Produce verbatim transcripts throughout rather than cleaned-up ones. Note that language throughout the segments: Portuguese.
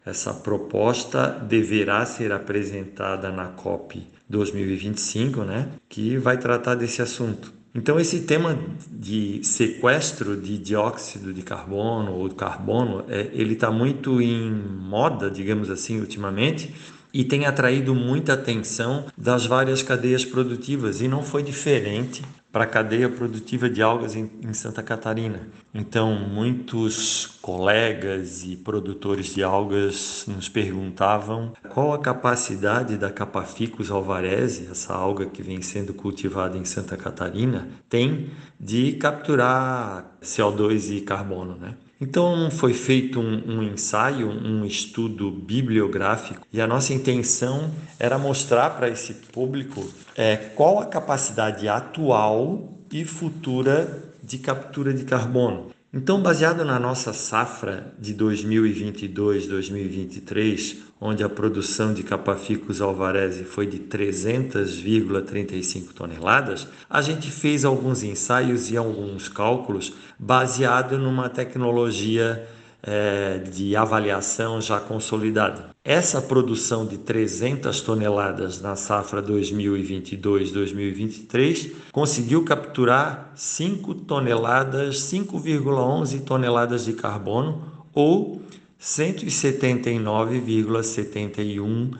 Essa proposta deverá ser apresentada na COP dois mil e vinte e cinco, né, que vai tratar desse assunto. Então, esse tema de sequestro de dióxido de carbono ou de carbono, é, ele está muito em moda, digamos assim, ultimamente, e tem atraído muita atenção das várias cadeias produtivas, e não foi diferente para a cadeia produtiva de algas em, em Santa Catarina. Então, muitos colegas e produtores de algas nos perguntavam qual a capacidade da Capaficus alvarezi, essa alga que vem sendo cultivada em Santa Catarina, tem de capturar C O dois e carbono, né? Então foi feito um, um ensaio, um estudo bibliográfico, e a nossa intenção era mostrar para esse público é, qual a capacidade atual e futura de captura de carbono. Então, baseado na nossa safra de dois mil e vinte e dois, dois mil e vinte e três, onde a produção de Capaficus alvarezi foi de trezentas vírgula trinta e cinco toneladas, a gente fez alguns ensaios e alguns cálculos baseado numa tecnologia é, de avaliação já consolidada. Essa produção de trezentas toneladas na safra dois mil e vinte e dois, dois mil e vinte e três conseguiu capturar cinco toneladas, cinco vírgula onze toneladas de carbono, ou cento e setenta e nove vírgula setenta e um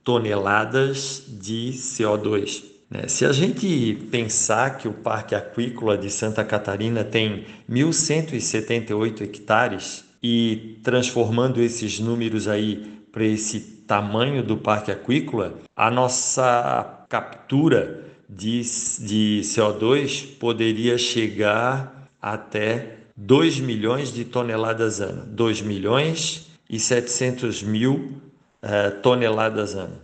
toneladas de C O dois. Se a gente pensar que o Parque Aquícola de Santa Catarina tem mil cento e setenta e oito hectares, e transformando esses números aí para esse tamanho do Parque Aquícola, a nossa captura de, de C O dois poderia chegar até dois milhões de toneladas ano, dois milhões e setecentos mil uh, toneladas ano.